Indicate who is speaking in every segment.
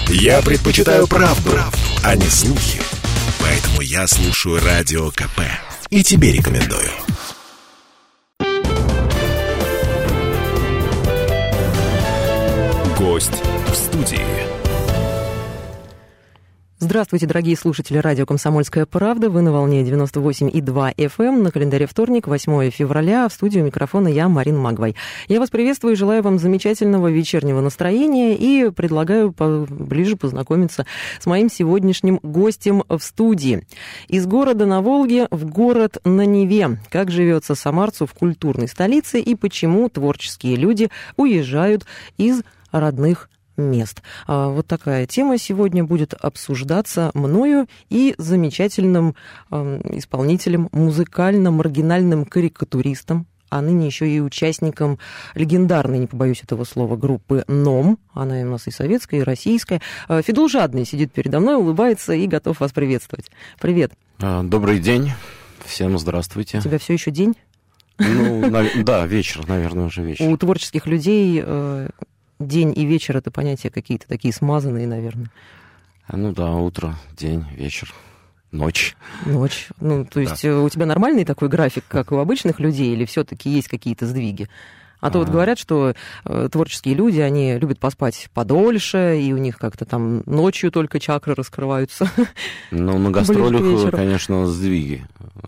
Speaker 1: Я предпочитаю правду, а не слухи. Поэтому я слушаю Радио КП. И тебе рекомендую. Гость в студии.
Speaker 2: Здравствуйте, дорогие слушатели радио «Комсомольская правда». Вы на волне 98,2 FM. На календаре вторник, 8 февраля. В студию микрофона я, Марина Магвай. Я вас приветствую и желаю вам замечательного вечернего настроения. И предлагаю ближе познакомиться с моим сегодняшним гостем в студии. Из города на Волге в город на Неве. Как живется самарцу в культурной столице и почему творческие люди уезжают из родных мест. Вот такая тема сегодня будет обсуждаться мною и замечательным исполнителем, музыкально-маргинальным карикатуристом, а ныне еще и участником легендарной, не побоюсь этого слова, группы «НОМ». Она у нас и советская, и российская. Федул Жадный сидит передо мной, улыбается и готов вас приветствовать. Привет.
Speaker 3: Добрый день. Всем здравствуйте.
Speaker 2: У тебя все еще день?
Speaker 3: Да, вечер, наверное, уже вечер.
Speaker 2: У творческих людей день и вечер — это понятия какие-то такие смазанные, наверное.
Speaker 3: Ну да, утро, день, вечер, ночь.
Speaker 2: Ночь. То есть у тебя нормальный такой график, как у обычных людей, или все-таки есть какие-то сдвиги? А то вот говорят, что творческие люди, они любят поспать подольше, и у них как-то там ночью только чакры раскрываются.
Speaker 3: Ну, на гастролях, конечно, сдвиги.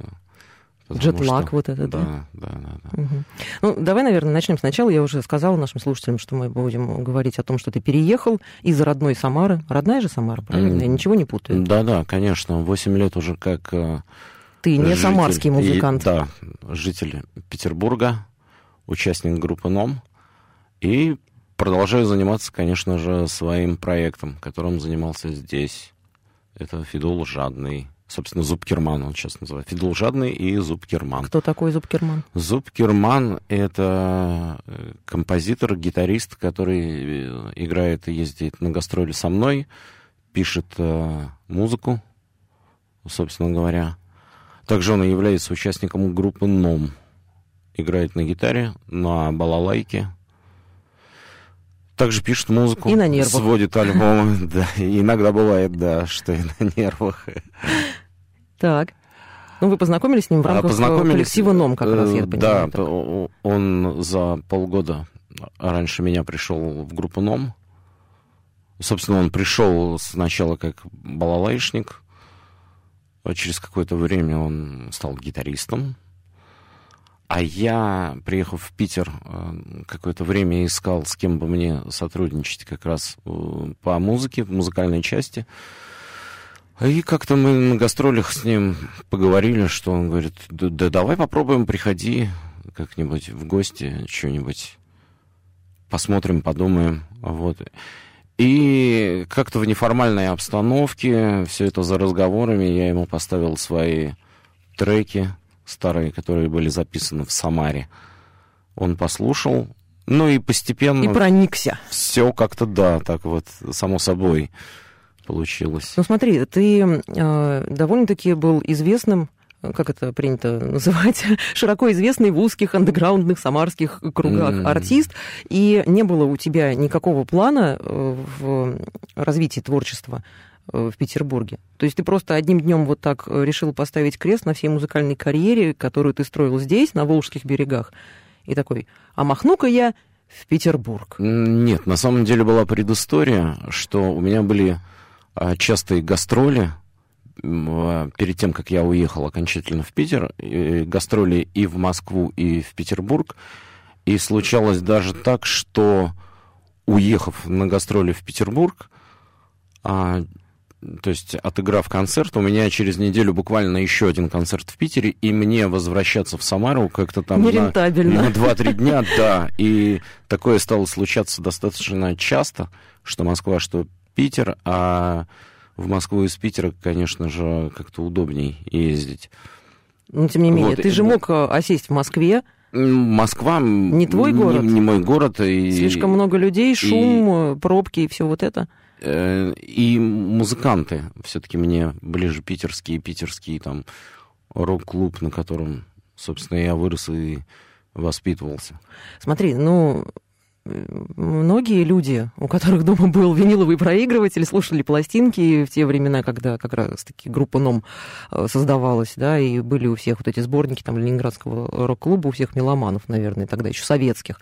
Speaker 2: Джетлаг вот этот,
Speaker 3: да? Да.
Speaker 2: Угу. Ну, давай, наверное, начнем сначала. Я уже сказала нашим слушателям, что мы будем говорить о том, что ты переехал из родной Самары. Родная же Самара, правильно? Я ничего не путаю?
Speaker 3: Да, конечно. 8 лет уже как
Speaker 2: ты не самарский музыкант.
Speaker 3: Да, житель Петербурга, участник группы «НОМ». И продолжаю заниматься, конечно же, своим проектом, которым занимался здесь. Это Федул Жадный. Собственно, Зубкерман он сейчас называет. Федул Жадный и Зубкерман.
Speaker 2: Кто такой Зубкерман?
Speaker 3: Зубкерман — это композитор, гитарист, который играет и ездит на гастроли со мной, пишет музыку, собственно говоря. Также он является участником группы «НОМ». Играет на гитаре, на балалайке. Также пишет музыку.
Speaker 2: И на нервах.
Speaker 3: Сводит альбомы. Да, иногда бывает, да, что и на нервах.
Speaker 2: Так. Ну, вы познакомились с ним в рамках коллектива «НОМ», как раз, я понимаю.
Speaker 3: Да, он за полгода раньше меня пришел в группу «НОМ». Собственно, он пришел сначала как балалайшник, а через какое-то время он стал гитаристом. А я, приехав в Питер, какое-то время искал, с кем бы мне сотрудничать как раз по музыке, в музыкальной части. И как-то мы на гастролях с ним поговорили, что он говорит, да давай попробуем, приходи как-нибудь в гости, что-нибудь посмотрим, подумаем. Вот. И как-то в неформальной обстановке, все это за разговорами, я ему поставил свои треки старые, которые были записаны в Самаре. Он послушал, ну и постепенно...
Speaker 2: И проникся.
Speaker 3: Все как-то, да, так вот, само собой получилось.
Speaker 2: Ну смотри, ты довольно-таки был известным, как это принято называть, широко известный в узких андеграундных самарских кругах артист, и не было у тебя никакого плана в развитии творчества в Петербурге. То есть ты просто одним днем вот так решил поставить крест на всей музыкальной карьере, которую ты строил здесь, на Волжских берегах, и такой, а махну-ка я в Петербург.
Speaker 3: Нет, на самом деле была предыстория, что у меня были частые гастроли перед тем, как я уехал окончательно в Питер, гастроли и в Москву, и в Петербург. И случалось даже так, что, уехав на гастроли в Петербург, то есть отыграв концерт, у меня через неделю буквально еще один концерт в Питере, и мне возвращаться в Самару как-то там на 2-3 дня, да. И такое стало случаться достаточно часто, что Москва, что Питер, а в Москву из Питера, конечно же, как-то удобней ездить.
Speaker 2: Но тем не менее, вот. Ты же мог осесть в Москве.
Speaker 3: Москва
Speaker 2: не твой город.
Speaker 3: Не мой город.
Speaker 2: Слишком много людей, шум, пробки и все вот это.
Speaker 3: И музыканты все-таки мне ближе питерский там рок-клуб, на котором, собственно, я вырос и воспитывался.
Speaker 2: Смотри, ну, многие люди, у которых дома был виниловый проигрыватель, слушали пластинки в те времена, когда как раз-таки группа НОМ создавалась, да, и были у всех вот эти сборники там Ленинградского рок-клуба, у всех меломанов, наверное, тогда еще советских.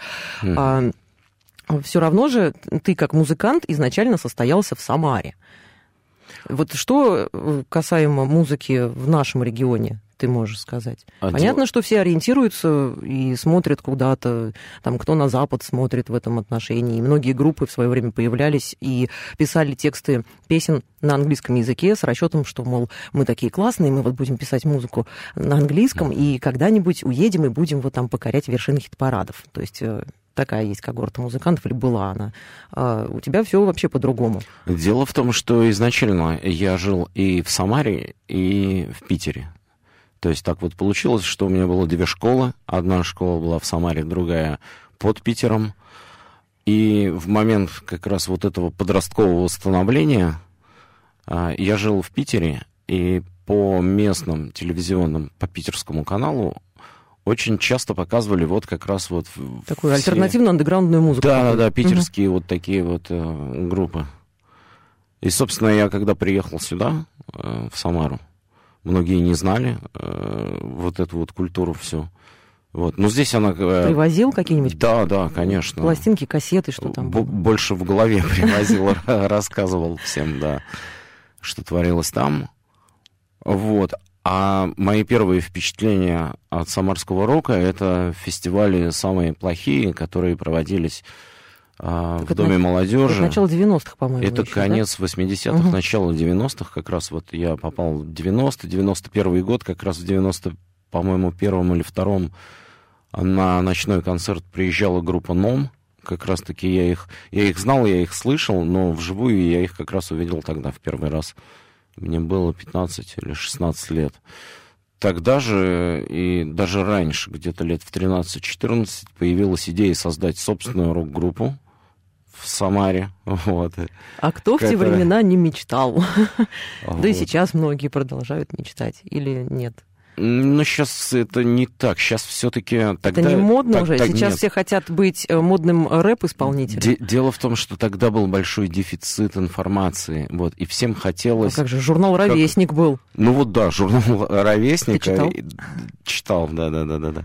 Speaker 2: Все равно же ты, как музыкант, изначально состоялся в Самаре. Вот что касаемо музыки в нашем регионе, ты можешь сказать? Понятно, что все ориентируются и смотрят куда-то, там, кто на Запад смотрит в этом отношении. И многие группы в свое время появлялись и писали тексты песен на английском языке с расчетом, что, мол, мы такие классные, мы вот будем писать музыку на английском, и когда-нибудь уедем и будем вот там покорять вершины хит-парадов. То есть такая есть когорта музыкантов, или была она. А у тебя все вообще по-другому.
Speaker 3: Дело в том, что изначально я жил и в Самаре, и в Питере. То есть так вот получилось, что у меня было две школы. Одна школа была в Самаре, другая под Питером. И в момент как раз вот этого подросткового становления я жил в Питере, и по местным телевизионным, по питерскому каналу очень часто показывали вот как раз вот...
Speaker 2: Такую альтернативную андеграундную музыку.
Speaker 3: Да, питерские вот такие вот группы. И, собственно, я когда приехал сюда, в Самару, многие не знали вот эту вот культуру всю. Вот. Но здесь она...
Speaker 2: Привозил какие-нибудь?
Speaker 3: Да, конечно.
Speaker 2: Пластинки, кассеты, что там?
Speaker 3: Больше в голове привозил, рассказывал всем, да, что творилось там. Вот. А мои первые впечатления от самарского рока — это фестивали самые плохие, которые проводились в Доме молодежи.
Speaker 2: Это начало 90-х, по-моему.
Speaker 3: Это
Speaker 2: еще,
Speaker 3: конец
Speaker 2: да?
Speaker 3: 80-х, начало 90-х. Как раз вот я попал в 91-й год, как раз в 90, по-моему, первом или втором на ночной концерт приезжала группа НОМ. Как раз-таки я их знал, я их слышал, но вживую я их как раз увидел тогда в первый раз. Мне было 15 или 16 лет. Тогда же, и даже раньше, где-то лет в 13-14, появилась идея создать собственную рок-группу в Самаре. Вот.
Speaker 2: А кто в те времена не мечтал? Да и сейчас многие продолжают мечтать, или нет?
Speaker 3: Ну, сейчас это не так. Сейчас все-таки...
Speaker 2: Это не модно уже? Сейчас все хотят быть модным рэп-исполнителем?
Speaker 3: Дело в том, что тогда был большой дефицит информации. Вот, и всем хотелось...
Speaker 2: А как же, журнал «Ровесник» был.
Speaker 3: Ну вот да, журнал «Ровесник».
Speaker 2: Ты читал?
Speaker 3: Читал, да.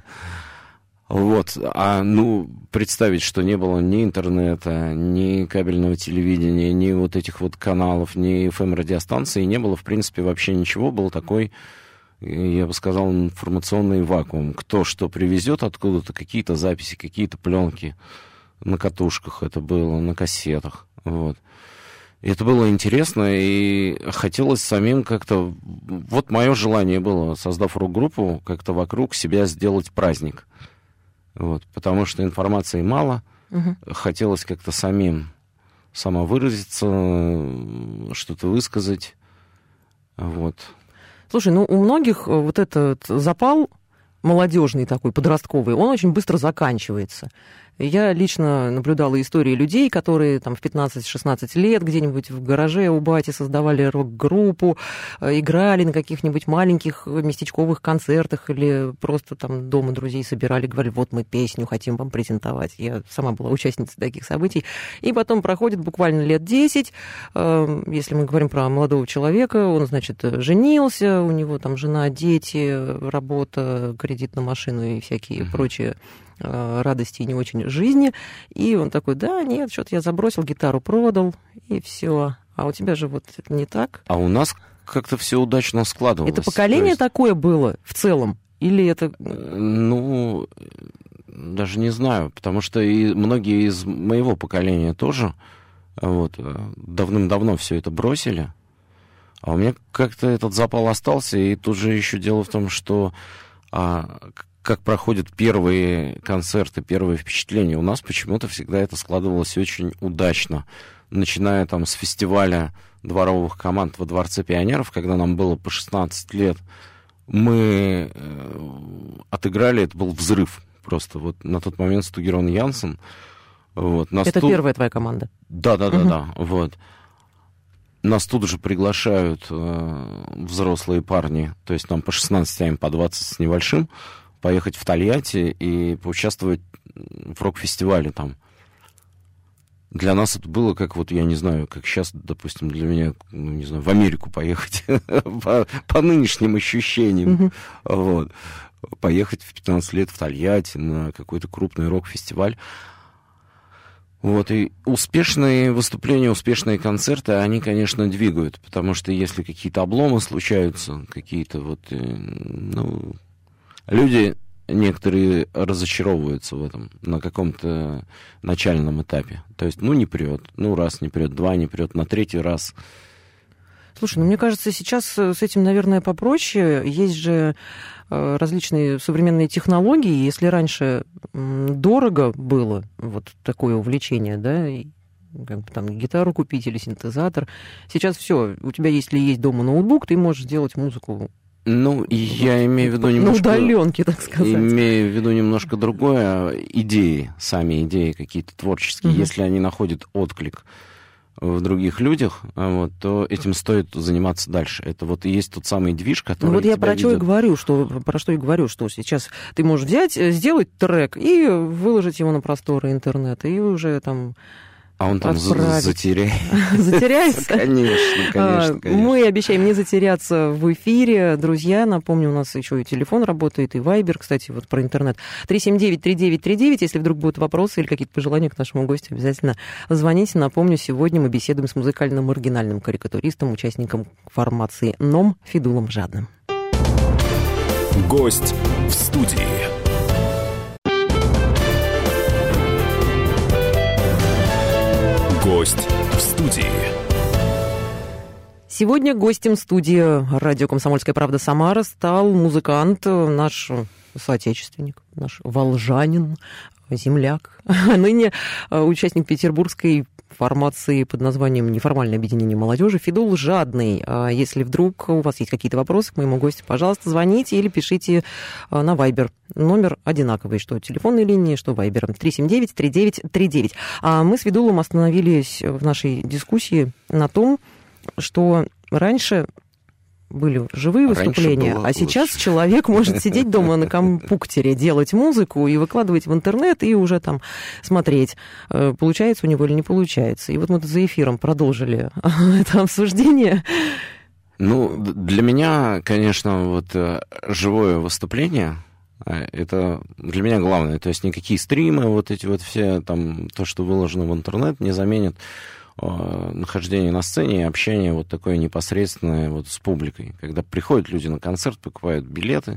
Speaker 3: Вот, представить, что не было ни интернета, ни кабельного телевидения, ни вот этих вот каналов, ни FM-радиостанций, не было, в принципе, вообще ничего. Был такой, я бы сказал, информационный вакуум. Кто что привезет откуда-то, какие-то записи, какие-то пленки на катушках это было, на кассетах, вот. И это было интересно, и хотелось самим как-то... Вот мое желание было, создав рок-группу, как-то вокруг себя сделать праздник. Вот, потому что информации мало, хотелось как-то самовыразиться, что-то высказать, вот.
Speaker 2: Слушай, у многих вот этот запал молодежный такой, подростковый, он очень быстро заканчивается. Я лично наблюдала истории людей, которые там в 15-16 лет где-нибудь в гараже у бати создавали рок-группу, играли на каких-нибудь маленьких местечковых концертах или просто там дома друзей собирали, говорили, вот мы песню хотим вам презентовать. Я сама была участницей таких событий. И потом проходит буквально лет 10, если мы говорим про молодого человека, он, значит, женился, у него там жена, дети, работа, кредит на машину и всякие прочие радости и не очень жизни. И он такой, да, нет, что-то я забросил, гитару продал, и все. А у тебя же вот это не так.
Speaker 3: А у нас как-то все удачно складывалось.
Speaker 2: Это поколение такое было в целом? Или это...
Speaker 3: Ну, даже не знаю, потому что и многие из моего поколения тоже вот, давным-давно все это бросили. А у меня как-то этот запал остался, и тут же еще дело в том, что... как проходят первые концерты, первые впечатления. У нас почему-то всегда это складывалось очень удачно. Начиная там с фестиваля дворовых команд во Дворце пионеров, когда нам было по 16 лет, мы отыграли, это был взрыв просто. Вот на тот момент Стугерон Янсен. Вот,
Speaker 2: это первая твоя команда?
Speaker 3: Да. Вот. Нас тут же приглашают взрослые парни, то есть нам по 16, а им по 20 с небольшим, поехать в Тольятти и поучаствовать в рок-фестивале там. для нас это было как вот, я не знаю, как сейчас, допустим, для меня, ну, не знаю, в Америку поехать по нынешним ощущениям. Вот. Поехать в 15 лет в Тольятти на какой-то крупный рок-фестиваль. Вот, и успешные выступления, успешные концерты, они, конечно, двигают, потому что если какие-то обломы случаются, какие-то вот, ну, люди некоторые разочаровываются в этом на каком-то начальном этапе. То есть, ну, не прет, ну, раз не прет, два не прет, на третий раз.
Speaker 2: Слушай, ну, мне кажется, сейчас с этим, наверное, попроще. Есть же различные современные технологии. Если раньше дорого было вот такое увлечение, да, как бы там гитару купить или синтезатор, сейчас все, у тебя, если есть дома ноутбук, ты можешь делать музыку.
Speaker 3: Ну, я имею в виду немножко...
Speaker 2: На удаленке, так сказать.
Speaker 3: Имею в виду немножко другое. Идеи, сами идеи какие-то творческие, если они находят отклик в других людях, вот, то этим стоит заниматься дальше. Это вот и есть тот самый движ, который
Speaker 2: вот я
Speaker 3: тебя
Speaker 2: про что и говорю, что сейчас ты можешь взять, сделать трек и выложить его на просторы интернета, и уже там...
Speaker 3: А он там
Speaker 2: затеряется?
Speaker 3: Конечно.
Speaker 2: Мы обещаем не затеряться в эфире. Друзья, напомню, у нас еще и телефон работает, и Вайбер, кстати, вот про интернет. 379-3939. Если вдруг будут вопросы или какие-то пожелания к нашему гостю, обязательно звоните. Напомню, сегодня мы беседуем с музыкальным маргинальным карикатуристом, участником формации НОМ Федулом Жадным.
Speaker 1: Гость в студии. Гость в студии.
Speaker 2: Сегодня гостем студии радио «Комсомольская правда» Самара стал музыкант, наш соотечественник, наш волжанин, земляк, ныне участник петербургской формации под названием «Неформальное объединение молодежи» Федул Жадный. Если вдруг у вас есть какие-то вопросы к моему гостю, пожалуйста, звоните или пишите на Вайбер. Номер одинаковый, что телефонной линии, что Вайбер. 379-3939. А мы с Федулом остановились в нашей дискуссии на том, что раньше были живые выступления, а сейчас человек может сидеть дома на компьютере, делать музыку и выкладывать в интернет, и уже там смотреть, получается у него или не получается. И вот мы за эфиром продолжили это обсуждение.
Speaker 3: Ну, для меня, конечно, вот живое выступление, это для меня главное. То есть никакие стримы, вот эти вот все, там, то, что выложено в интернет, не заменит нахождение на сцене и общение вот такое непосредственное вот с публикой. Когда приходят люди на концерт, покупают билеты,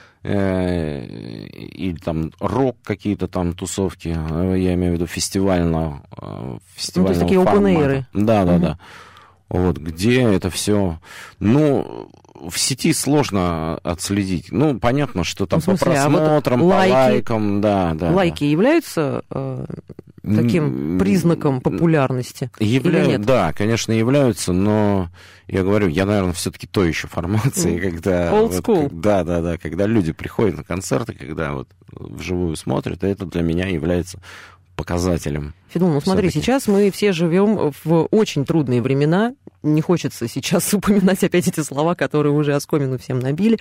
Speaker 3: или там рок какие-то там тусовки, я имею в виду фестивального
Speaker 2: то есть такие open-air'ы.
Speaker 3: Да. Вот, где это все... Ну, в сети сложно отследить. Ну, понятно, что там по просмотрам, по лайкам, да.
Speaker 2: Лайки являются таким признаком популярности? Или нет?
Speaker 3: Да, конечно, являются, но я говорю, я, наверное, все-таки той еще формации, когда...
Speaker 2: Old school.
Speaker 3: Да, когда люди приходят на концерты, когда вот вживую смотрят, это для меня является показателем.
Speaker 2: Федул, ну смотри, сейчас мы все живем в очень трудные времена. Не хочется сейчас упоминать опять эти слова, которые уже оскомину всем набили.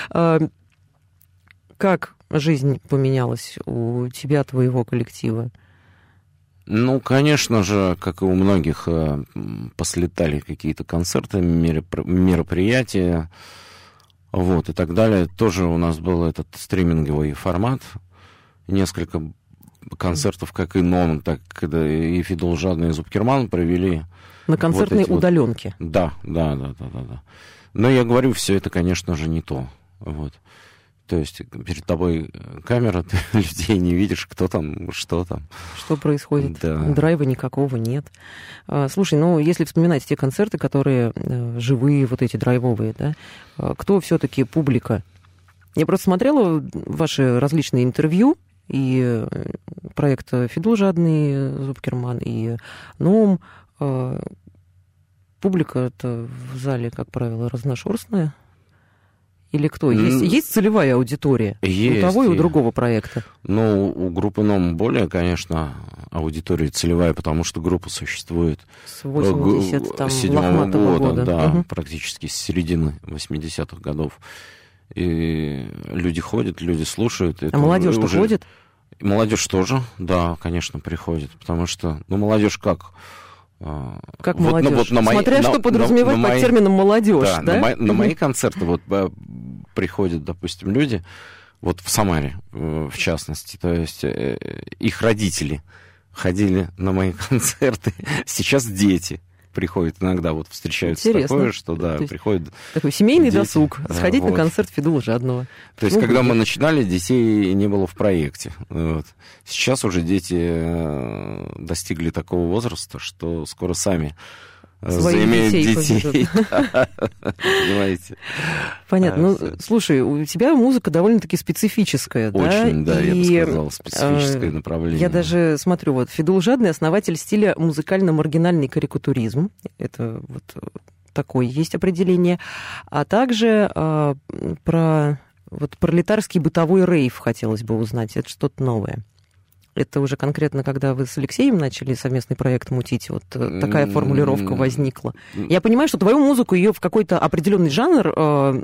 Speaker 2: Как жизнь поменялась у тебя, твоего коллектива?
Speaker 3: Ну, конечно же, как и у многих, послетали какие-то концерты, мероприятия, вот, и так далее. Тоже у нас был этот стриминговый формат. Несколько концертов, как и НОМ, так и Федул Жадный и Зубкерман провели.
Speaker 2: На концертной удаленке.
Speaker 3: Да. Но я говорю, все это, конечно же, не то. Вот. То есть перед тобой камера, ты людей не видишь, кто там, что там.
Speaker 2: Что происходит.
Speaker 3: Да.
Speaker 2: Драйва никакого нет. Слушай, ну, если вспоминать те концерты, которые живые, вот эти драйвовые, да, кто все-таки публика? Я просто смотрела ваши различные интервью, и проект «Федул Жадный», Зубкерман, и НОМ. Публика-то в зале, как правило, разношерстная. Или кто? Есть целевая аудитория
Speaker 3: есть,
Speaker 2: у того и у другого проекта?
Speaker 3: Ну, у группы НОМ более, конечно, аудитория целевая, потому что группа существует
Speaker 2: с 87-го года.
Speaker 3: Да, практически с середины 80-х годов. И люди ходят, люди слушают.
Speaker 2: А молодежь-то ходит?
Speaker 3: Молодежь тоже, да, конечно, приходит, потому что, молодежь как?
Speaker 2: Как молодежь? Смотря что подразумевать под термином молодежь, да?
Speaker 3: На мои концерты приходят, допустим, люди, в Самаре, в частности, то есть их родители ходили на мои концерты, сейчас дети приходят иногда, встречаются. Интересно. Такое, что, приходят...
Speaker 2: Такой семейный дети, досуг, сходить на концерт Федула Жадного.
Speaker 3: То есть, когда мы начинали, детей не было в проекте. Сейчас уже дети достигли такого возраста, что скоро сами заимеют детей. Понимаете?
Speaker 2: Понятно. Слушай, у тебя музыка довольно-таки специфическая, да?
Speaker 3: Очень, да, я бы сказал, специфическое направление.
Speaker 2: Я даже смотрю, Федул Жадный — основатель стиля музыкально-маргинальный карикатуризм. Это такое есть определение. А также про пролетарский бытовой рейв хотелось бы узнать. Это что-то новое. Это уже конкретно, когда вы с Алексеем начали совместный проект мутить, такая формулировка возникла. Я понимаю, что твою музыку, ее в какой-то определенный жанр,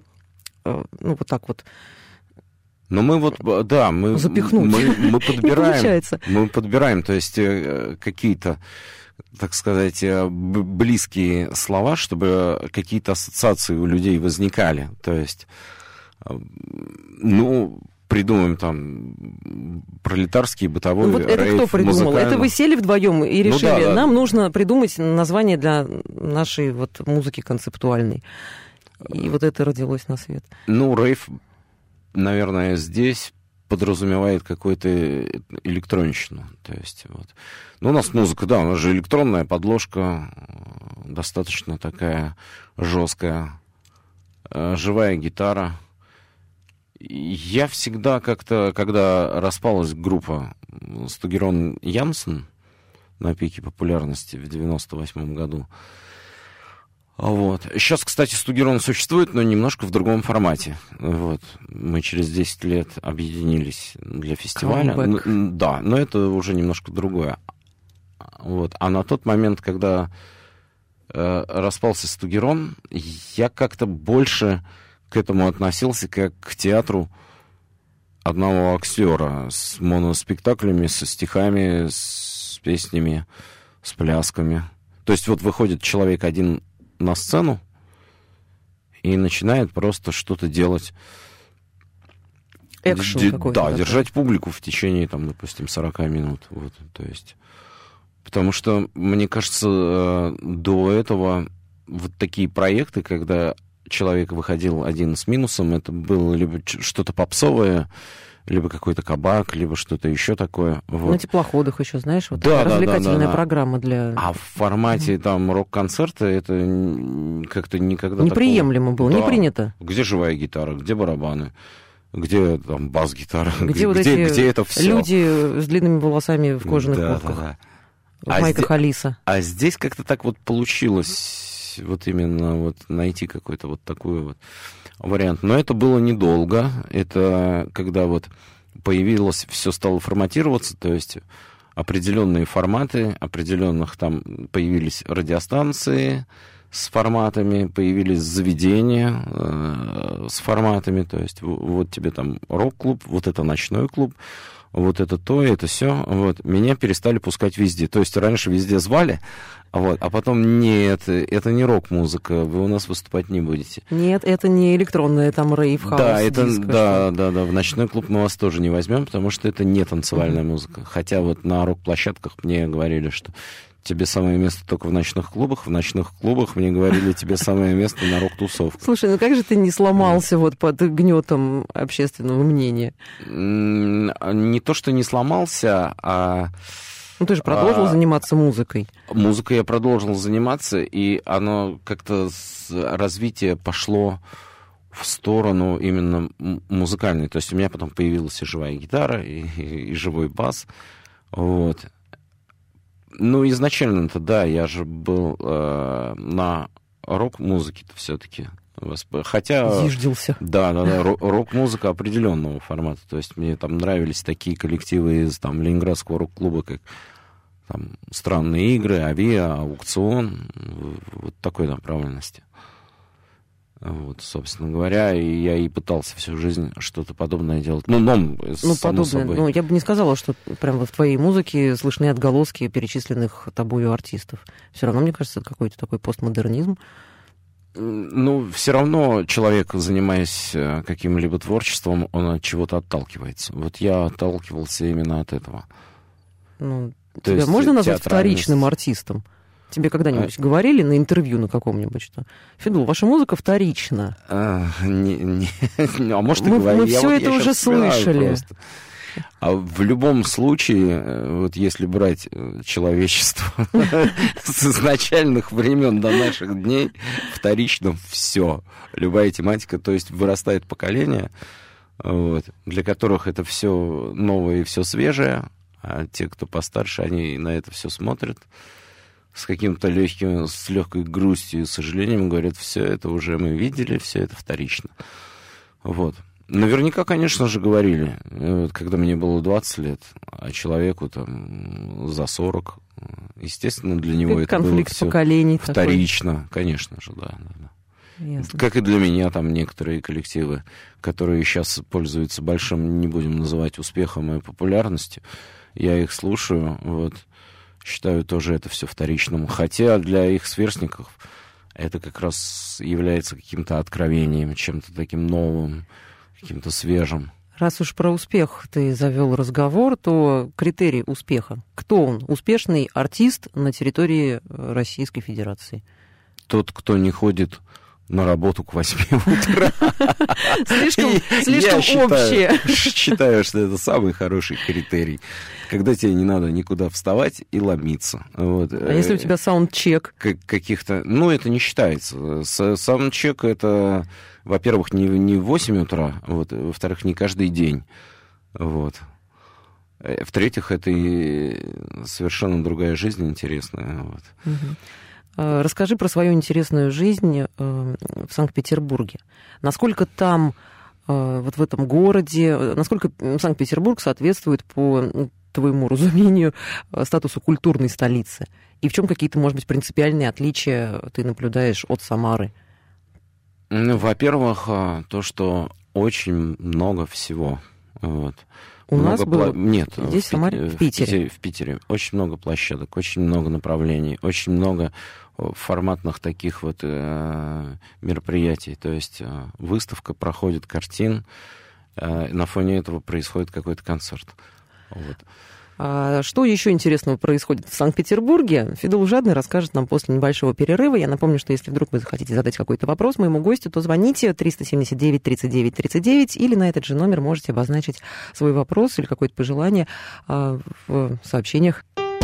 Speaker 3: Но мы мы
Speaker 2: запихнуть.
Speaker 3: Мы подбираем.
Speaker 2: Мы
Speaker 3: подбираем, то есть какие-то, так сказать, близкие слова, чтобы какие-то ассоциации у людей возникали. То есть, придумаем там пролетарский бытовой рейв.
Speaker 2: Это кто придумал? Музыкальный. Это вы сели вдвоем и решили, нам нужно придумать название для нашей музыки концептуальной. И это родилось на свет.
Speaker 3: Рейв, наверное, здесь подразумевает какую-то электронщину. То есть, у нас музыка, у нас же электронная подложка, достаточно такая жесткая, живая гитара. Я всегда как-то, когда распалась группа Стугерон Янсен на пике популярности в 98 году, Сейчас, кстати, Стугерон существует, но немножко в другом формате. Мы через 10 лет объединились для фестиваля. Да, но это уже немножко другое. А на тот момент, когда распался Стугерон, я как-то больше к этому относился как к театру одного актера с моноспектаклями, со стихами, с песнями, с плясками. То есть выходит человек один на сцену и начинает просто что-то делать.
Speaker 2: Экшен какой-то.
Speaker 3: Да, держать публику в течение, допустим, 40 минут. То есть, потому что, мне кажется, до этого такие проекты, когда человек выходил один с минусом, это было либо что-то попсовое, либо какой-то кабак, либо что-то еще такое.
Speaker 2: На теплоходах еще, знаешь, развлекательная программа для...
Speaker 3: А в формате рок-концерта это как-то никогда
Speaker 2: неприемлемо было, не принято.
Speaker 3: Где живая гитара, где барабаны, где бас-гитара,
Speaker 2: где
Speaker 3: это все.
Speaker 2: Люди с длинными волосами в кожаных куртках, в майках Алиса.
Speaker 3: А здесь как-то так получилось именно найти какой-то такой вариант. Но это было недолго. Это когда появилось, все стало форматироваться, то есть определенные форматы, определенных появились радиостанции с форматами, появились заведения с форматами, то есть тебе рок-клуб, это ночной клуб, это то, это все. Меня перестали пускать везде. То есть раньше везде звали, а потом нет, это не рок-музыка, вы у нас выступать не будете.
Speaker 2: Нет, это не электронная рейв-хаус.
Speaker 3: Да, в ночной клуб мы вас тоже не возьмем, потому что это не танцевальная музыка. Хотя на рок-площадках мне говорили, что тебе самое место только в ночных клубах. В ночных клубах мне говорили, тебе самое место на рок-тусовках.
Speaker 2: Слушай, как же ты не сломался под гнетом общественного мнения?
Speaker 3: Не то, что не сломался, а...
Speaker 2: ты же продолжил заниматься музыкой.
Speaker 3: Музыкой я продолжил заниматься, и оно как-то развитие пошло в сторону именно музыкальной. То есть у меня потом появилась и живая гитара, и живой бас. Изначально-то, да, я же был на рок-музыке-то все-таки. Хотя...
Speaker 2: Зиждился.
Speaker 3: Да, рок-музыка определенного формата. То есть мне нравились такие коллективы из Ленинградского рок-клуба, как «Странные игры», «Авиа», «Аукцион». Такой направленности. Вот, собственно говоря, и я и пытался всю жизнь что-то подобное делать. само
Speaker 2: подобное.
Speaker 3: собой.
Speaker 2: Я бы не сказала, что прям в твоей музыке слышны отголоски перечисленных тобою артистов. Все равно, мне кажется, это какой-то такой постмодернизм.
Speaker 3: Все равно человек, занимаясь каким-либо творчеством, он от чего-то отталкивается. Вот я отталкивался именно от этого.
Speaker 2: Тебя можно назвать вторичным артистом? Тебе когда-нибудь говорили на интервью на каком-нибудь, что «Федул, ваша музыка вторична»?
Speaker 3: Может, и говорили.
Speaker 2: Мы все это уже слышали.
Speaker 3: Просто. А в любом случае, вот если брать человечество с изначальных времен до наших дней, вторично все. Любая тематика, то есть вырастает поколение, для которых это все новое и все свежее, а те, кто постарше, они на это все смотрят с каким-то с легкой грустью и сожалением, говорят, все это уже мы видели, все это вторично. Наверняка, конечно же, говорили, когда мне было 20 лет, а человеку там за 40, естественно, для него это было все
Speaker 2: поколений
Speaker 3: вторично,
Speaker 2: такой.
Speaker 3: Конечно же, да.
Speaker 2: Ясно.
Speaker 3: Как и для меня там некоторые коллективы, которые сейчас пользуются большим, не будем называть, успехом и популярностью, я их слушаю, считаю тоже это все вторичным, хотя для их сверстников это как раз является каким-то откровением, чем-то таким новым, каким-то свежим.
Speaker 2: Раз уж про успех ты завел разговор, то критерий успеха. Кто он? Успешный артист на территории Российской Федерации?
Speaker 3: Тот, кто не ходит на работу к 8 утра.
Speaker 2: Слишком общее.
Speaker 3: Я считаю, что это самый хороший критерий. Когда тебе не надо никуда вставать и ломиться.
Speaker 2: А если у тебя саундчек?
Speaker 3: Каких-то... это не считается. Саундчек — это, во-первых, не в 8 утра, во-вторых, не каждый день. В-третьих, это и совершенно другая жизнь интересная.
Speaker 2: Расскажи про свою интересную жизнь в Санкт-Петербурге. Насколько там, в этом городе, насколько Санкт-Петербург соответствует, по твоему разумению, статусу культурной столицы? И в чем какие-то, может быть, принципиальные отличия ты наблюдаешь от Самары?
Speaker 3: Во-первых, то, что очень много всего.
Speaker 2: У нас было...
Speaker 3: Нет,
Speaker 2: здесь, в Самаре, в Питере.
Speaker 3: В Питере. Очень много площадок, очень много направлений, очень много форматных таких мероприятий. То есть выставка проходит картин, на фоне этого происходит какой-то концерт.
Speaker 2: А что еще интересного происходит в Санкт-Петербурге? Федул Жадный расскажет нам после небольшого перерыва. Я напомню, что если вдруг вы захотите задать какой-то вопрос моему гостю, то звоните 379 39 39 или на этот же номер можете обозначить свой вопрос или какое-то пожелание в сообщениях.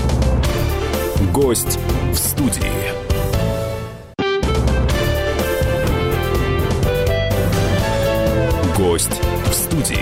Speaker 1: Гость в студии. Гость в студии.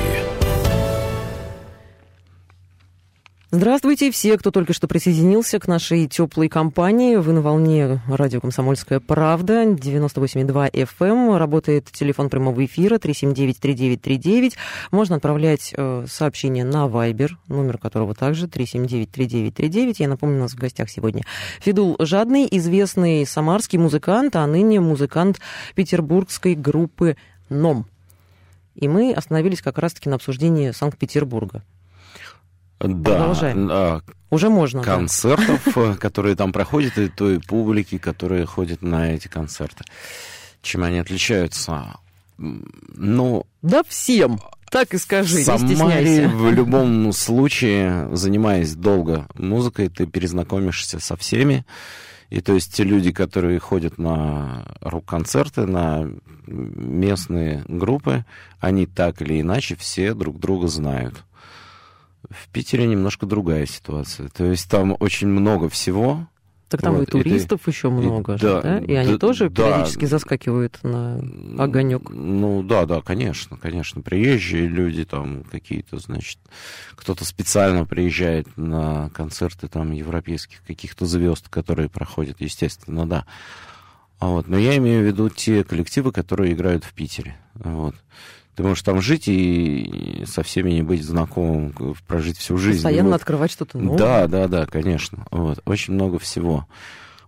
Speaker 2: Здравствуйте, все, кто только что присоединился к нашей теплой компании. Вы на волне радио «Комсомольская правда», 98,2 FM. Работает телефон прямого эфира 379-3939. Можно отправлять сообщения на Viber, номер которого также 379-3939. Я напомню, у нас в гостях сегодня Федул Жадный, известный самарский музыкант, а ныне музыкант петербургской группы «НОМ». И мы остановились как раз-таки на обсуждении Санкт-Петербурга.
Speaker 3: Да,
Speaker 2: уже можно.
Speaker 3: Концертов, которые там проходят, и той публики, которая ходит на эти концерты. Чем они отличаются?
Speaker 2: Да всем, так и скажи, не стесняйся.
Speaker 3: Самаре в любом случае, занимаясь долго музыкой, ты перезнакомишься со всеми. И то есть те люди, которые ходят на рок-концерты, на местные группы, они так или иначе все друг друга знают. В Питере немножко другая ситуация. То есть там очень много всего.
Speaker 2: Так там и туристов еще много же, да? И они тоже периодически заскакивают на огонек.
Speaker 3: Да, конечно. Приезжие люди там какие-то, значит, кто-то специально приезжает на концерты там европейских каких-то звезд, которые проходят, естественно, да. Но я имею в виду те коллективы, которые играют в Питере. Ты можешь там жить и со всеми не быть знакомым, прожить всю жизнь.
Speaker 2: Постоянно открывать что-то новое.
Speaker 3: Да, конечно. Очень много всего.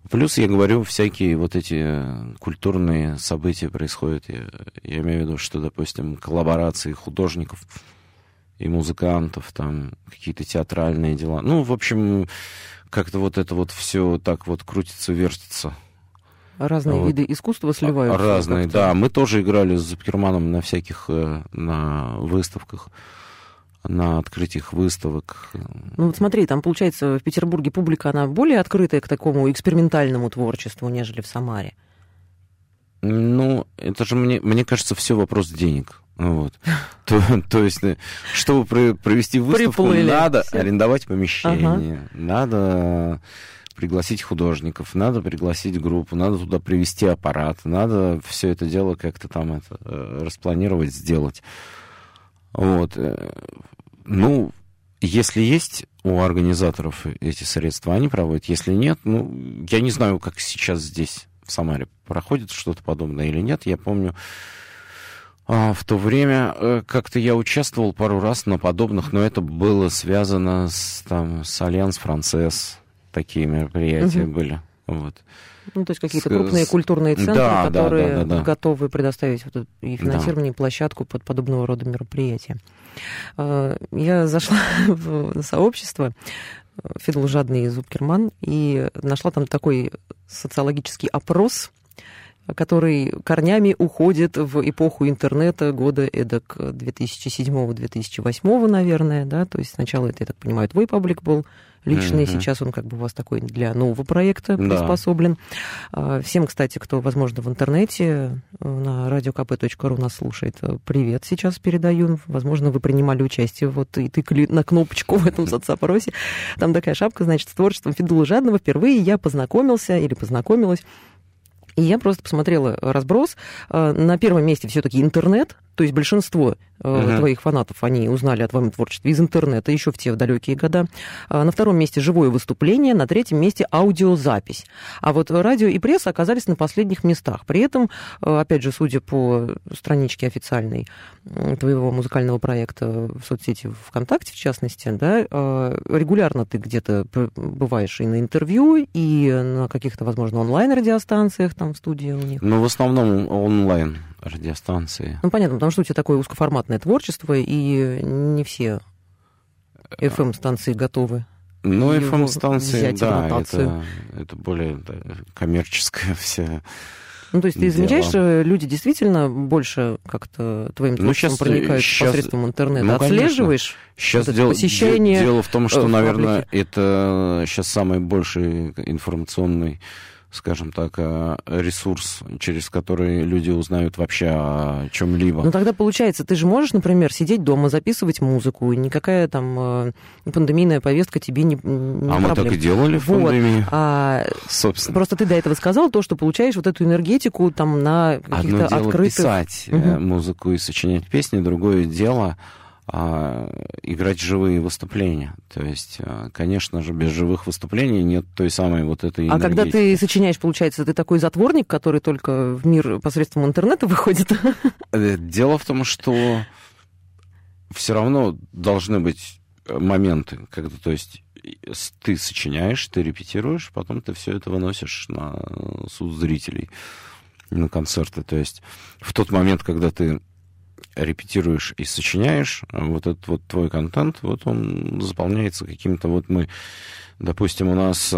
Speaker 3: Плюс, я говорю, всякие вот эти культурные события происходят. Я имею в виду, что, допустим, коллаборации художников и музыкантов, там какие-то театральные дела. Ну, в общем, как-то вот это вот все так вот крутится, вертится.
Speaker 2: Разные
Speaker 3: вот.
Speaker 2: виды искусства сливаются.
Speaker 3: Разные,
Speaker 2: как-то.
Speaker 3: да. Мы тоже играли с Зубкерманом на всяких на выставках, на открытиях выставок.
Speaker 2: Ну вот смотри, там, получается, в Петербурге публика, она более открытая к такому экспериментальному творчеству, нежели в Самаре.
Speaker 3: Ну, это же, мне кажется, все вопрос денег. Вот. То есть, чтобы провести выставку, надо арендовать помещение, надо пригласить художников, надо пригласить группу, надо туда привезти аппарат, надо все это дело как-то там распланировать, сделать. Вот. Ну, если есть у организаторов эти средства, они проводят. Если нет, ну, я не знаю, как сейчас здесь, в Самаре, проходит что-то подобное или нет. Я помню, в то время как-то я участвовал пару раз на подобных, но это было связано с Альянс Францесс. Такие мероприятия были. Вот.
Speaker 2: Ну, то есть какие-то крупные культурные центры, которые готовы предоставить вот и финансирование, и площадку под подобного рода мероприятия. Я зашла в сообщество «Фидл Жадный» и «Зубкерман» и нашла там такой социологический опрос, который корнями уходит в эпоху интернета года эдак 2007-2008, наверное, да, то есть сначала это, я так понимаю, твой паблик был личный, сейчас он как бы у вас такой для нового проекта приспособлен. Всем, кстати, кто, возможно, в интернете на radiokp.ru нас слушает, привет сейчас передаю. Возможно, вы принимали участие, вот и тыкали на кнопочку в этом соцопросе. Там такая шапка, значит, с творчеством Фидла Жадного впервые я познакомилась. И я просто посмотрела разброс. На первом месте все-таки интернет, то есть большинство твоих фанатов, они узнали о твоем творчестве из интернета еще в те далекие года. На втором месте живое выступление, на третьем месте аудиозапись. А вот радио и пресса оказались на последних местах. При этом, опять же, судя по страничке официальной твоего музыкального проекта в соцсети ВКонтакте, в частности, да, регулярно ты где-то бываешь и на интервью, и на каких-то, возможно, онлайн-радиостанциях там в студии у них.
Speaker 3: Ну, в основном онлайн радиостанции.
Speaker 2: Ну, понятно, потому что у тебя такое узкоформатное творчество, и не все FM-станции готовы.
Speaker 3: Ну, FM-станции, да, это более коммерческая вся.
Speaker 2: Ну, то есть ты замечаешь, что люди действительно больше как-то твоим творчеством проникают посредством интернета?
Speaker 3: Ну,
Speaker 2: отслеживаешь
Speaker 3: сейчас
Speaker 2: посещение?
Speaker 3: Дело в том, что, наверное, это сейчас самый больший информационный, скажем так, ресурс, через который люди узнают вообще о чем-либо.
Speaker 2: Ну, тогда получается, ты же можешь, например, сидеть дома, записывать музыку, и никакая там пандемийная повестка тебе не проблема.
Speaker 3: Мы так и делали в пандемии,
Speaker 2: собственно. Просто ты до этого сказал то, что получаешь вот эту энергетику там на каких-то
Speaker 3: открытых... Одно дело писать музыку и сочинять песни, другое дело играть живые выступления. То есть, конечно же, без живых выступлений нет той самой вот этой энергетики.
Speaker 2: А когда ты сочиняешь, получается, ты такой затворник, который только в мир посредством интернета выходит?
Speaker 3: Дело в том, что все равно должны быть моменты, когда, то есть, ты сочиняешь, ты репетируешь, потом ты все это выносишь на суд зрителей, на концерты. То есть, в тот момент, когда ты репетируешь и сочиняешь, вот этот вот твой контент, вот он заполняется каким-то вот мы, допустим, у нас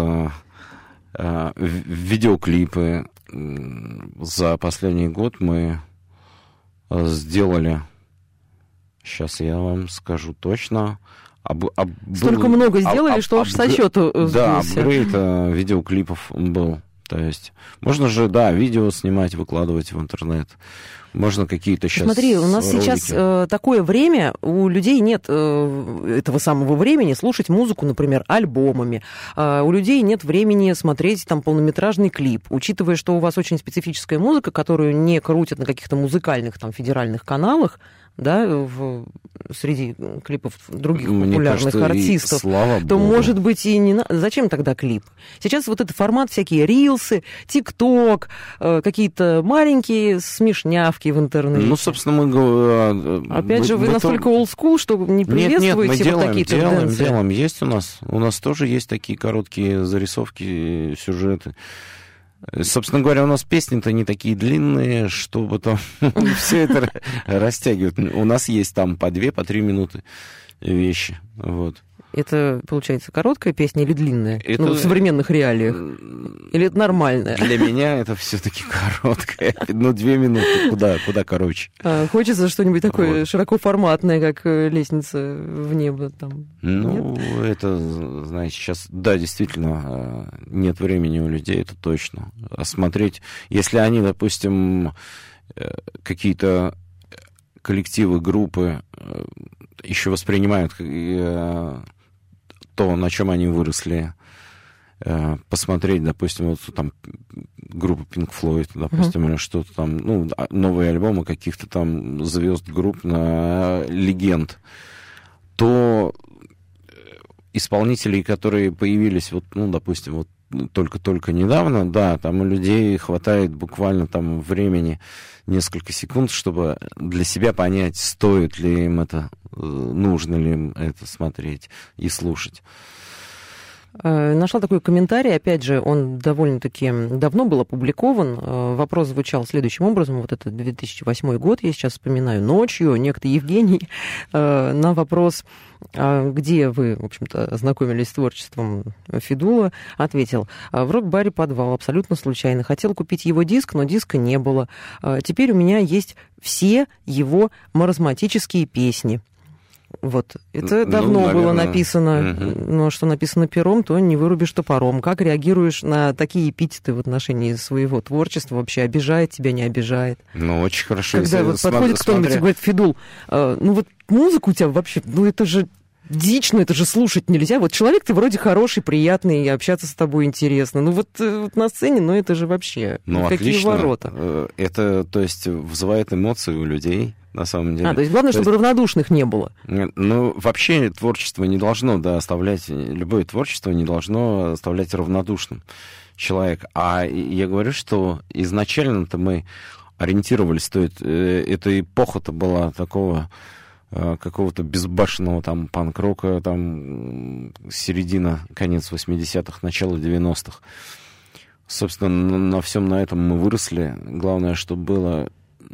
Speaker 3: видеоклипы за последний год мы сделали, сейчас я вам скажу точно,
Speaker 2: столько много сделали, что уж со счету сбился.
Speaker 3: Да, апгрейд видеоклипов был. То есть можно же, да, видео снимать, выкладывать в интернет. Можно какие-то сейчас
Speaker 2: Смотри, у нас
Speaker 3: ролики.
Speaker 2: Сейчас такое время, у людей нет этого самого времени слушать музыку, например, альбомами. У людей нет времени смотреть там полнометражный клип. Учитывая, что у вас очень специфическая музыка, которую не крутят на каких-то музыкальных там федеральных каналах, да, среди клипов других
Speaker 3: Мне
Speaker 2: популярных
Speaker 3: кажется,
Speaker 2: артистов,
Speaker 3: слава
Speaker 2: то,
Speaker 3: богу.
Speaker 2: может быть, и не надо. Зачем тогда клип? Сейчас вот этот формат, всякие рилсы, ТикТок, какие-то маленькие смешнявки в интернете.
Speaker 3: Ну, собственно, мы...
Speaker 2: Опять же, вы настолько олдскул, что не приветствуете
Speaker 3: нет, мы
Speaker 2: вот такие тенденции.
Speaker 3: делаем. Есть у нас тоже есть такие короткие зарисовки, сюжеты. Собственно говоря, у нас песни-то не такие длинные, чтобы там все это растягивать. У нас есть там по 2-3 минуты вещи. Вот.
Speaker 2: Это, получается, короткая песня или длинная?
Speaker 3: Это...
Speaker 2: Ну, в современных реалиях. Или это нормальная?
Speaker 3: Для меня это все-таки короткая. 2 минуты. Куда короче.
Speaker 2: Хочется что-нибудь такое широкоформатное, как «Лестница в небо». Там.
Speaker 3: Ну, нет? Это, знаете, сейчас, да, действительно, нет времени у людей, это точно. А смотреть, если они, допустим, какие-то коллективы, группы еще воспринимают то, на чем они выросли, посмотреть, допустим, вот там группа Pink Floyd, допустим, или что-то там, ну, новые альбомы каких-то там звезд, групп, легенд, то исполнителей, которые появились, вот, ну, допустим, вот только-только недавно, да, там у людей хватает буквально там времени несколько секунд, чтобы для себя понять, стоит ли им это, нужно ли им это смотреть и слушать.
Speaker 2: Нашла такой комментарий, опять же, он довольно-таки давно был опубликован. Вопрос звучал следующим образом, вот это 2008 год, я сейчас вспоминаю, ночью некто Евгений на вопрос, где вы, в общем-то, ознакомились с творчеством Федула, ответил: в рок-баре «Подвал», абсолютно случайно. Хотел купить его диск, но диска не было. Теперь у меня есть все его маразматические песни. Вот. Это давно было написано, но что написано пером, то не вырубишь топором. Как реагируешь на такие эпитеты в отношении своего творчества? Вообще обижает тебя, не обижает?
Speaker 3: Ну, очень хорошо.
Speaker 2: Когда вот подходит кто-нибудь и говорит: Федул, ну вот музыка у тебя вообще, ну это же дичь, ну это же слушать нельзя. Вот человек ты вроде хороший, приятный, общаться с тобой интересно. Ну вот на сцене, ну это же вообще какие
Speaker 3: отлично.
Speaker 2: Ворота.
Speaker 3: Это, то есть, вызывает эмоции у людей. На самом деле.
Speaker 2: То есть главное, чтобы равнодушных не было.
Speaker 3: Ну, вообще творчество не должно, да, оставлять, любое творчество не должно оставлять равнодушным человека. А я говорю, что изначально-то мы ориентировались, то эта эпоха-то была такого какого-то безбашенного там панк-рока, там середина, конец 80-х, начало 90-х. Собственно, на всем на этом мы выросли. Главное, чтобы было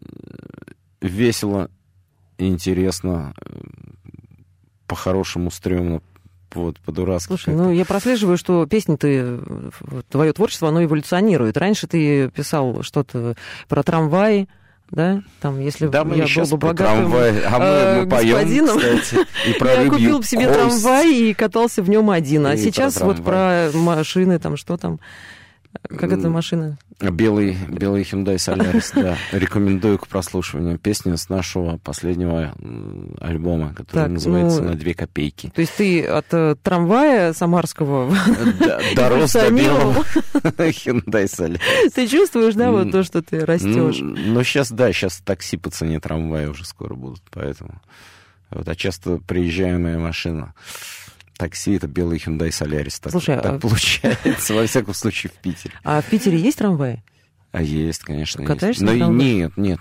Speaker 3: весело, интересно, по-хорошему, стрёмно, вот, по-дурацки.
Speaker 2: Слушай, ну я прослеживаю, что песни-то, твое творчество, оно эволюционирует. Раньше ты писал что-то про трамваи, да? Там, если
Speaker 3: да, мы
Speaker 2: я был бы богатым
Speaker 3: мы
Speaker 2: господином,
Speaker 3: кстати, и про
Speaker 2: я купил
Speaker 3: кость.
Speaker 2: себе трамвай и катался в нем один. А
Speaker 3: И
Speaker 2: сейчас
Speaker 3: про
Speaker 2: вот про машины, там, что там? Как эта машина?
Speaker 3: Белый Hyundai Solaris, да. Рекомендую к прослушиванию. Песня с нашего последнего альбома, который называется «На 2 копейки».
Speaker 2: То есть ты от трамвая самарского
Speaker 3: дорос до белого Hyundai Solaris.
Speaker 2: Ты чувствуешь, да, вот то, что ты растешь?
Speaker 3: Ну, сейчас такси по цене трамвая уже скоро будут, поэтому... Вот, а часто приезжаемая машина... Такси — это белый Hyundai Solaris.
Speaker 2: Слушай,
Speaker 3: так получается, во всяком случае, в Питере.
Speaker 2: А в Питере есть трамваи?
Speaker 3: Есть, конечно,
Speaker 2: катаешься
Speaker 3: есть.
Speaker 2: на трамвае?
Speaker 3: Нет.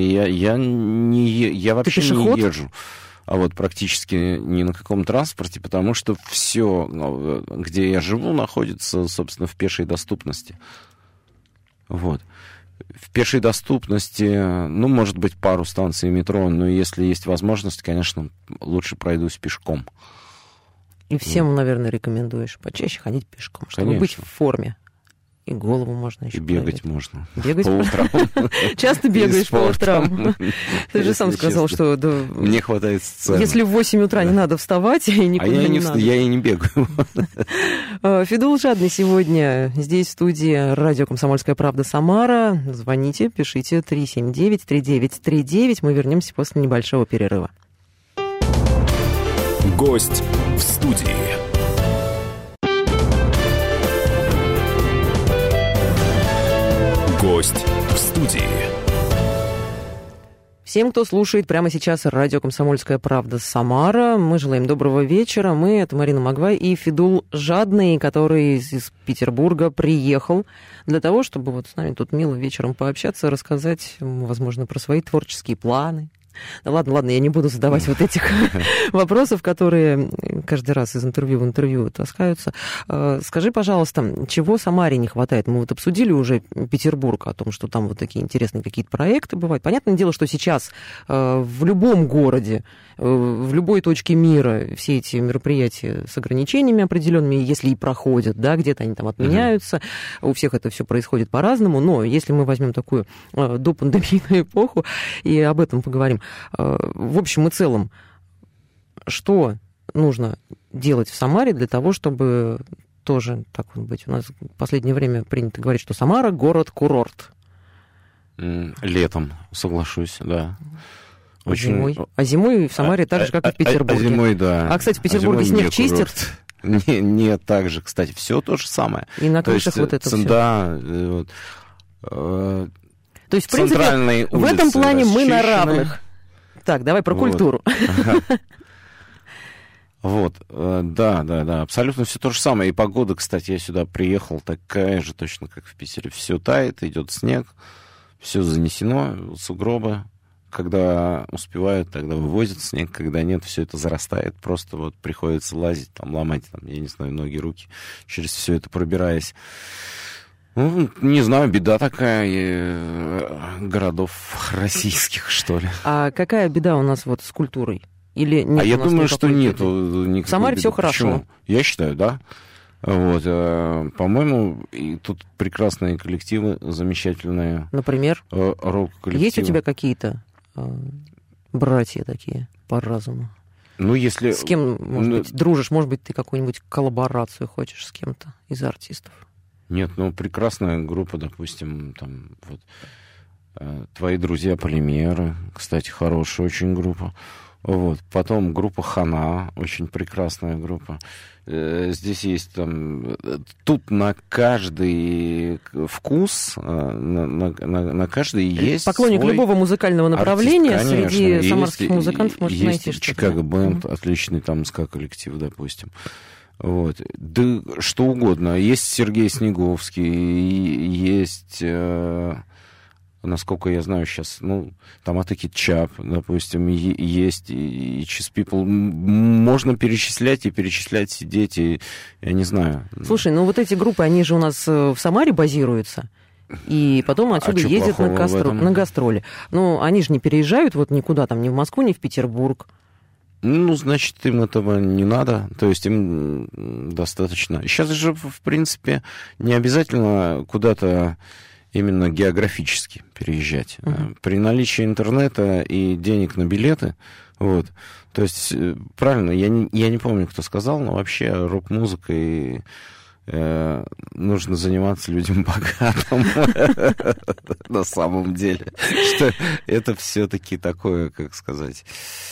Speaker 3: Я вообще
Speaker 2: пешеход?
Speaker 3: не езжу. А вот практически ни на каком транспорте, потому что все, где я живу, находится, собственно, в пешей доступности. Вот. В пешей доступности, ну, может быть, пару станций метро, но если есть возможность, конечно, лучше пройдусь пешком.
Speaker 2: И всем, наверное, рекомендуешь почаще ходить пешком, чтобы
Speaker 3: Конечно.
Speaker 2: быть в форме. И голову можно еще
Speaker 3: И бегать
Speaker 2: проверить.
Speaker 3: можно.
Speaker 2: Бегать
Speaker 3: по утрам.
Speaker 2: Часто бегаешь по утрам. Ты же сам сказал, что
Speaker 3: мне хватает сцены.
Speaker 2: если в 8 утра не надо вставать, и никуда не надо.
Speaker 3: Я и не бегаю.
Speaker 2: Федул Жадный сегодня здесь, в студии радио «Комсомольская правда» Самара. Звоните, пишите 379-3939. Мы вернемся после небольшого перерыва.
Speaker 1: Гость в студии. Гость в студии.
Speaker 2: Всем, кто слушает прямо сейчас радио «Комсомольская правда» Самара, мы желаем доброго вечера. Мы, это Марина Магвай и Федул Жадный, который из Петербурга приехал для того, чтобы вот с нами тут мило вечером пообщаться, рассказать, возможно, про свои творческие планы. Да ладно, я не буду задавать вот этих вопросов, которые каждый раз из интервью в интервью таскаются. Скажи, пожалуйста, чего Самаре не хватает? Мы вот обсудили уже Петербург, о том, что там вот такие интересные какие-то проекты бывают. Понятное дело, что сейчас в любом городе, в любой точке мира все эти мероприятия с ограничениями определенными, если и проходят, да, где-то они там отменяются, у всех это все происходит по-разному, но если мы возьмем такую допандемийную эпоху и об этом поговорим, в общем и целом, что нужно делать в Самаре для того, чтобы тоже, так вот быть, у нас в последнее время принято говорить, что Самара — город-курорт.
Speaker 3: Летом, соглашусь, да.
Speaker 2: Очень... Зимой в Самаре так же, как и в Петербурге.
Speaker 3: Зимой, да.
Speaker 2: Кстати, в Петербурге снег чистят?
Speaker 3: Нет, так же, кстати, все то же самое.
Speaker 2: И на крышах вот это все.
Speaker 3: Да,
Speaker 2: то есть, в принципе, в этом плане мы на равных. Так, давай про культуру.
Speaker 3: Вот, да, абсолютно все то же самое. И погода, кстати, я сюда приехал такая же точно, как в Питере. Все тает, идет снег, все занесено, сугробы. Когда успевают, тогда вывозят снег, когда нет, все это зарастает. Просто вот приходится лазить, там, ломать, там, я не знаю, ноги, руки, через все это пробираясь. Ну, не знаю, беда такая городов российских, что ли.
Speaker 2: А какая беда у нас вот с культурой? Или нет?
Speaker 3: Я думаю, что нету никакой
Speaker 2: в Самаре
Speaker 3: беды.
Speaker 2: все хорошо.
Speaker 3: Почему? Я считаю, да. Вот, по-моему, и тут прекрасные коллективы, замечательные.
Speaker 2: Например?
Speaker 3: Рок-коллективы.
Speaker 2: Есть у тебя какие-то братья такие по разуму?
Speaker 3: Ну, если...
Speaker 2: С кем, может быть, дружишь? Может быть, ты какую-нибудь коллаборацию хочешь с кем-то из артистов?
Speaker 3: Нет, ну, прекрасная группа, допустим, там, вот, «Твои друзья Полимеры», кстати, хорошая очень группа. Вот. Потом группа «Хана», очень прекрасная группа. Здесь есть там... Тут на каждый вкус, на каждый есть
Speaker 2: поклонник
Speaker 3: свой
Speaker 2: любого музыкального направления
Speaker 3: артист, конечно,
Speaker 2: среди самарских музыкантов может найти
Speaker 3: что-то.
Speaker 2: Есть
Speaker 3: «Чикаго Бенд», отличный там ска-коллектив, допустим. Вот. Да что угодно. Есть Сергей Снеговский, есть... насколько я знаю сейчас, ну, там Атаки Чап, допустим, есть, и Cheese People. Можно перечислять и перечислять, сидеть, и я не знаю.
Speaker 2: Слушай, ну вот эти группы, они же у нас в Самаре базируются, и потом отсюда ездят на гастроли. Ну, они же не переезжают вот никуда, там, ни в Москву, ни в Петербург.
Speaker 3: Ну, значит, им этого не надо, то есть им достаточно. Сейчас же, в принципе, не обязательно куда-то именно географически переезжать. При наличии интернета и денег на билеты, вот, то есть, правильно, я не помню, кто сказал, но вообще рок-музыкой нужно заниматься людям богатым на самом деле, что это все-таки такое, как сказать,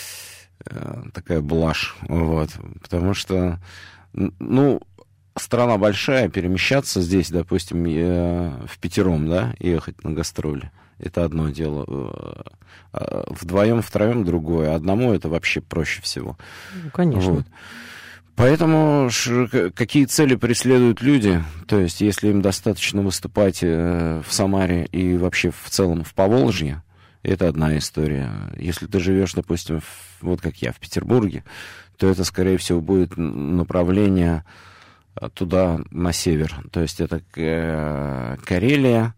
Speaker 3: такая блажь, вот, потому что, ну, страна большая, перемещаться здесь, допустим, впятером, да, ехать на гастроли, это одно дело. Вдвоем, втроем другое. Одному это вообще проще всего.
Speaker 2: Ну, конечно.
Speaker 3: Вот. Поэтому какие цели преследуют люди? То есть, если им достаточно выступать в Самаре и вообще в целом в Поволжье, это одна история. Если ты живешь, допустим, вот как я, в Петербурге, то это, скорее всего, будет направление туда, на север. То есть это Карелия,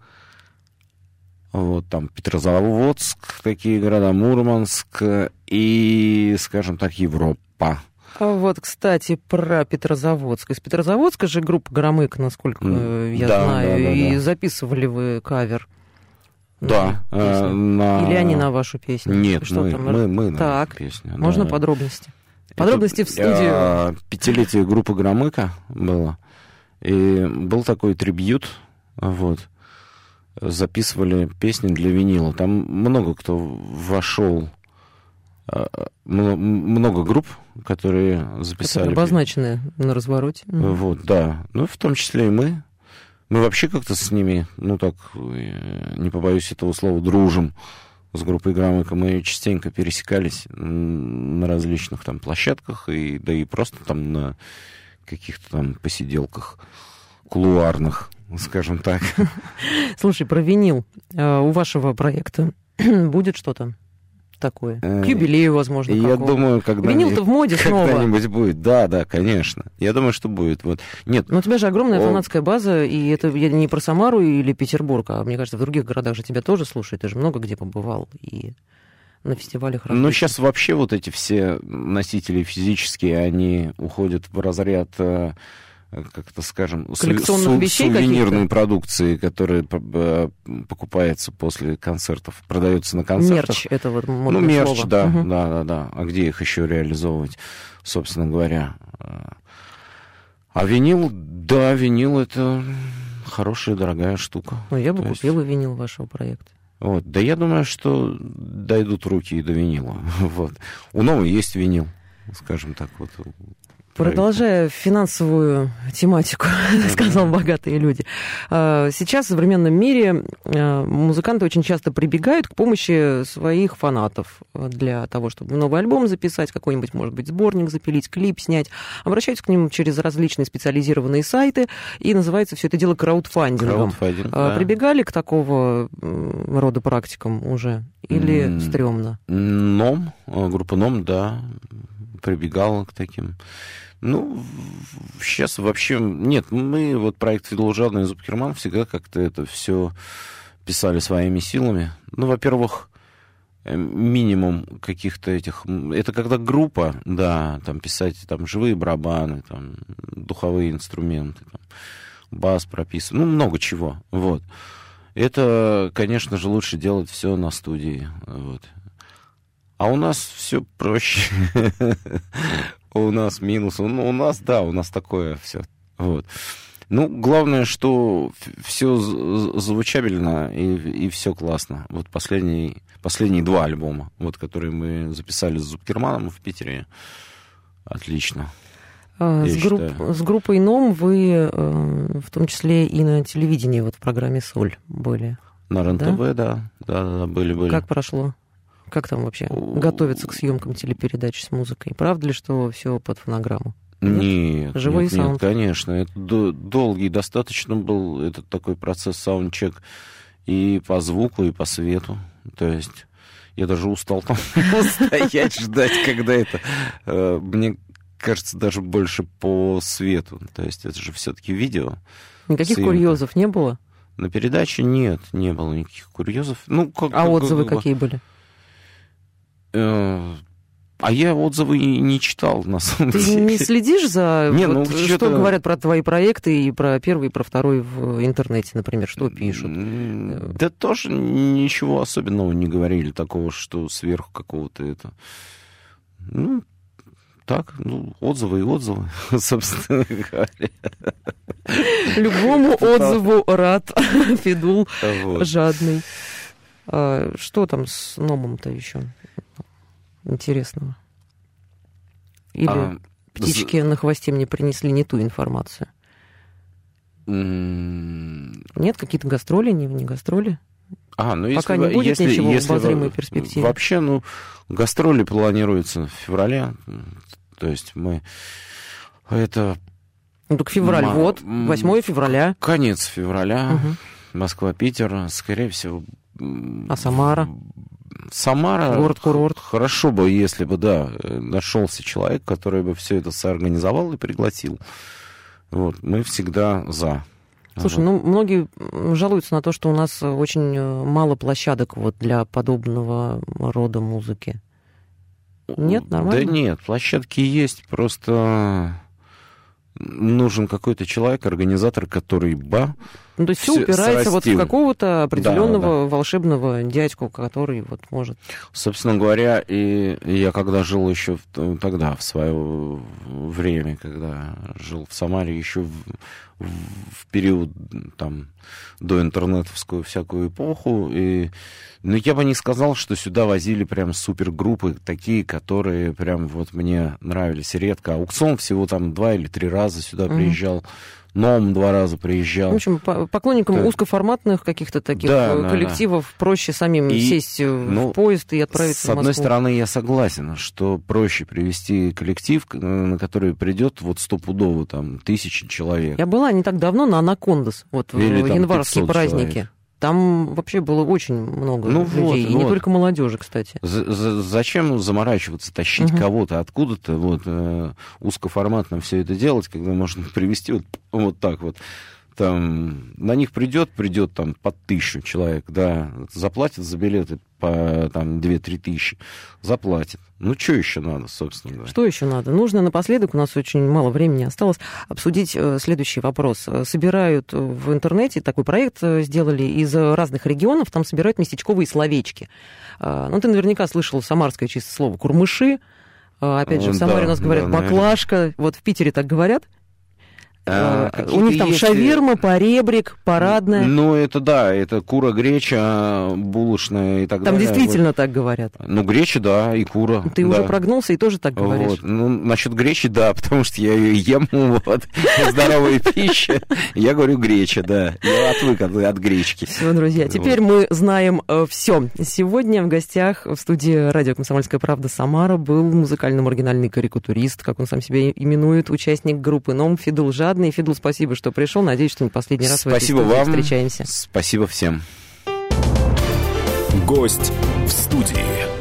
Speaker 3: вот там Петрозаводск, такие города, Мурманск и, скажем так, Европа.
Speaker 2: А вот, кстати, про Петрозаводск. Из Петрозаводска же группа «Громык», насколько я знаю, и записывали вы кавер.
Speaker 3: Да.
Speaker 2: Или они на вашу песню?
Speaker 3: Нет,
Speaker 2: что
Speaker 3: мы на
Speaker 2: так,
Speaker 3: песню.
Speaker 2: Можно подробности? Подробности в студию.
Speaker 3: 5-летие группы «Громыка» было. И был такой трибьют. Вот. Записывали песни для винила. Там много кто вошел. Много групп, которые записали.
Speaker 2: Которые обозначены на развороте.
Speaker 3: Вот, да. Ну, в том числе и мы. Мы вообще как-то с ними, ну так, не побоюсь этого слова, дружим. с группой «Громыко» мы частенько пересекались на различных там площадках, да и просто там на каких-то там посиделках кулуарных, скажем так.
Speaker 2: Слушай, про винил. У вашего проекта будет что-то такое? К юбилею, возможно,
Speaker 3: я думаю,
Speaker 2: винил-то в моде снова.
Speaker 3: Когда-нибудь будет. Да, конечно. Я думаю, что будет. Вот. Нет.
Speaker 2: Но у тебя же огромная фанатская база, и это я не про Самару или Петербург, а мне кажется, в других городах же тебя тоже слушают. Ты же много где побывал и на фестивалях.
Speaker 3: Ну, сейчас вообще вот эти все носители физические, они уходят в разряд, как-то скажем,
Speaker 2: коллекционных вещей
Speaker 3: сувенирной продукции, которая покупается после концертов, продается на концертах.
Speaker 2: Мерч, это вот модное слово.
Speaker 3: Мерч, да, угу. да. А где их еще реализовывать, собственно говоря? А винил, да, винил это хорошая, дорогая штука.
Speaker 2: Ну, я бы купила винил вашего проекта.
Speaker 3: Вот. Да я думаю, что дойдут руки и до винила. Вот. У Новой есть винил, скажем так, вот.
Speaker 2: Продолжая финансовую тематику, сказал богатые люди. Сейчас в современном мире музыканты очень часто прибегают к помощи своих фанатов для того, чтобы новый альбом записать, какой-нибудь, может быть, сборник запилить, клип снять. Обращаются к ним через различные специализированные сайты, и называется все это дело краудфандингом.
Speaker 3: Да.
Speaker 2: Прибегали к такого рода практикам уже? Или стрёмно?
Speaker 3: Группа НОМ, да, прибегала к таким. Ну, сейчас вообще нет. Мы, вот проект Федул-Жадный и Зубкерман, всегда как-то это все писали своими силами. Ну, во-первых, минимум каких-то этих... Это когда группа, да, там писать там живые барабаны, там духовые инструменты, там, бас прописан, ну, много чего, вот. Это, конечно же, лучше делать все на студии, вот. А у нас все проще. У нас минус. У нас такое все. Вот. Ну, главное, что все звучабельно и все классно. Вот последние 2 альбома, вот, которые мы записали с Зубкерманом в Питере, отлично.
Speaker 2: С группой НОМ вы в том числе и на телевидении, вот в программе «Соль» были.
Speaker 3: На РЕН-ТВ, да, были.
Speaker 2: Как прошло? Как там вообще готовиться к съемкам телепередач с музыкой? Правда ли, что все под фонограмму?
Speaker 3: Нет,
Speaker 2: живой саунд?
Speaker 3: Нет, конечно. Это долгий достаточно был этот такой процесс саундчек и по звуку, и по свету. То есть я даже устал там стоять, ждать, когда это... Мне кажется, даже больше по свету. То есть это же все-таки видео.
Speaker 2: Никаких курьезов не было?
Speaker 3: На передаче нет, не было никаких курьезов.
Speaker 2: Отзывы какие были?
Speaker 3: А я отзывы не читал, на самом деле.
Speaker 2: Ты не следишь за... что говорят про твои проекты и про первый, и про второй в интернете, например? Что пишут?
Speaker 3: Да тоже ничего особенного не говорили, такого, что сверху какого-то это... отзывы и отзывы, собственно говоря.
Speaker 2: Любому отзыву рад, Федул жадный. Что там с НОМом-то еще интересного? Или птички на хвосте мне принесли не ту информацию? Нет, какие-то гастроли, не гастроли? Пока не будет ничего в обозримой перспективе.
Speaker 3: Вообще, гастроли планируются в феврале. То есть мы... Это...
Speaker 2: так февраль, 8 февраля.
Speaker 3: Конец февраля. Угу. Москва-Питер, скорее всего...
Speaker 2: А Самара?
Speaker 3: Самара...
Speaker 2: Город-курорт.
Speaker 3: Хорошо бы, если бы, нашелся человек, который бы все это соорганизовал и пригласил. Вот, мы всегда за.
Speaker 2: Слушай, многие жалуются на то, что у нас очень мало площадок для подобного рода музыки. Нет, нормально?
Speaker 3: Да нет, площадки есть, просто нужен какой-то человек, организатор, который
Speaker 2: то есть все упирается
Speaker 3: срастил.
Speaker 2: В какого-то определенного волшебного дядьку, который может...
Speaker 3: Собственно говоря, и я когда жил еще тогда, в свое время, когда жил в Самаре, еще в период там до интернетовскую всякую эпоху, я бы не сказал, что сюда возили прям супергруппы, такие, которые прям мне нравились редко. Аукцион всего там 2 или 3 раза сюда приезжал. Ном 2 раза приезжал.
Speaker 2: В общем, поклонникам узкоформатных каких-то таких коллективов проще самим сесть в поезд и отправиться в Москву.
Speaker 3: С одной стороны, я согласен, что проще привести коллектив, на который придет вот стопудово там 1000 человек.
Speaker 2: Я была не так давно на Анакондас, вот в январские праздники.
Speaker 3: Человек.
Speaker 2: Там вообще было очень много людей, и не только молодежи, кстати.
Speaker 3: Зачем заморачиваться, тащить кого-то откуда-то, узкоформатно все это делать, когда можно привести вот так вот. Там, на них придет там под 1000 человек, да, заплатят за билеты по там 2-3 тысячи, заплатят. Ну, что еще надо, собственно говоря?
Speaker 2: Что еще надо? Нужно напоследок, у нас очень мало времени осталось, обсудить следующий вопрос. Собирают в интернете, такой проект сделали из разных регионов, там собирают местечковые словечки. Ну, ты наверняка слышал самарское чисто слово «курмыши». Опять же, в Самаре у нас говорят «баклажка». Вот в Питере так говорят. У них там шаверма, поребрик, парадная.
Speaker 3: Ну, это да, это кура, греча, булочная и так далее.
Speaker 2: Там действительно так говорят.
Speaker 3: Ну, греча, да, и кура.
Speaker 2: Ты уже прогнулся и тоже так говоришь?
Speaker 3: Вот. Ну, насчет гречи, да, потому что я ее ем, здоровая пища. Я говорю греча, да. Я отвык от гречки.
Speaker 2: Все, друзья, теперь мы знаем все. Сегодня в гостях в студии радио «Комсомольская правда» Самара был музыкально-маргинальный карикатурист, как он сам себя именует, участник группы «Ном» Фидул Жадный. Фидул, спасибо, что пришел. Надеюсь, что мы последний раз в этой студии встречаемся.
Speaker 3: Спасибо всем.
Speaker 1: Гость в студии.